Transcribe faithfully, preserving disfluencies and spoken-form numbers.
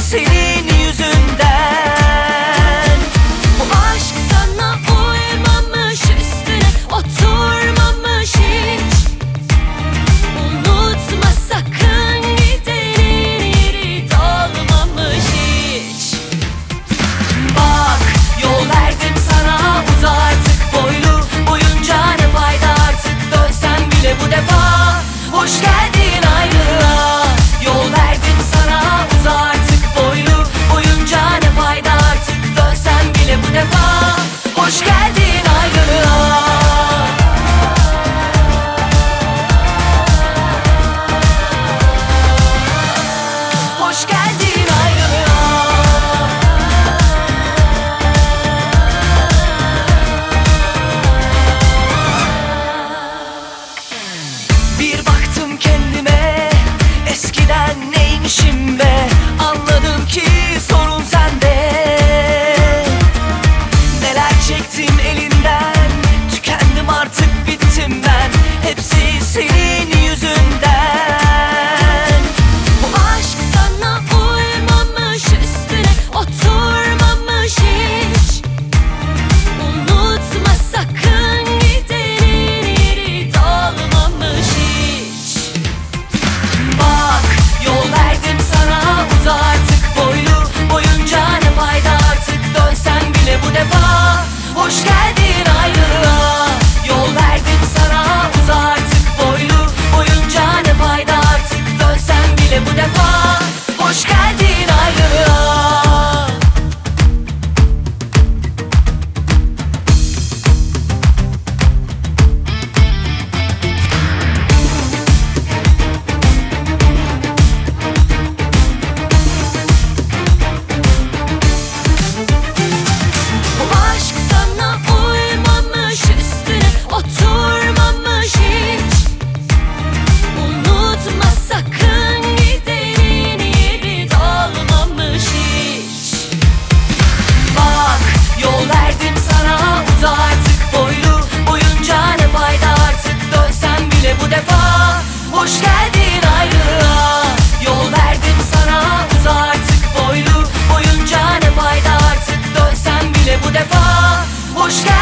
senin yüzünden. Bu aşk sana uymamış, üstüne oturmamış hiç. Unutma sakın, gidenin yeri dolmamış hiç. Bak yol verdim sana, uza artık boylu boyunca, ne fayda artık dönsen bile bu defa. Hoş geldin ayrılığa. Yol verdim sana, uza artık boylu boyunca, ne fayda artık dönsen bile bu defa. Hoş geldin ayrılığa. Hoş geldin ayrılığa. Bir baktım kendime, eskiden neymişim be. Anladım ki sorun sende. Neler çektim elinden, tükendim artık, bittim ben. Hepsi senin yüzünden. Bu aşk sana uymamış, üstüne oturmamış hiç. Unutma sakın, gidenin yeri dolmamış hiç. Bak yol verdim sana, uza artık boylu boyunca, ne fayda artık dönsen bile bu defa. Hoş geldin ayrılığa. Yol verdim sana, uza artık boylu boyunca, ne fayda artık dönsen bile bu defa. Hoş geldin ayrılığa. Bu aşk sana uymamış, üstüne oturmamış hiç. Unutma sakın, gidenin yeri dolmamış hiç. Bak yol verdim sana, uza artık boylu boyunca, ne fayda artık dönsen bile bu defa. Hoş geldin ayrılığa. Yol verdim sana, uza artık boylu boyunca, ne fayda artık dönsen bile bu defa. Hoş geldin.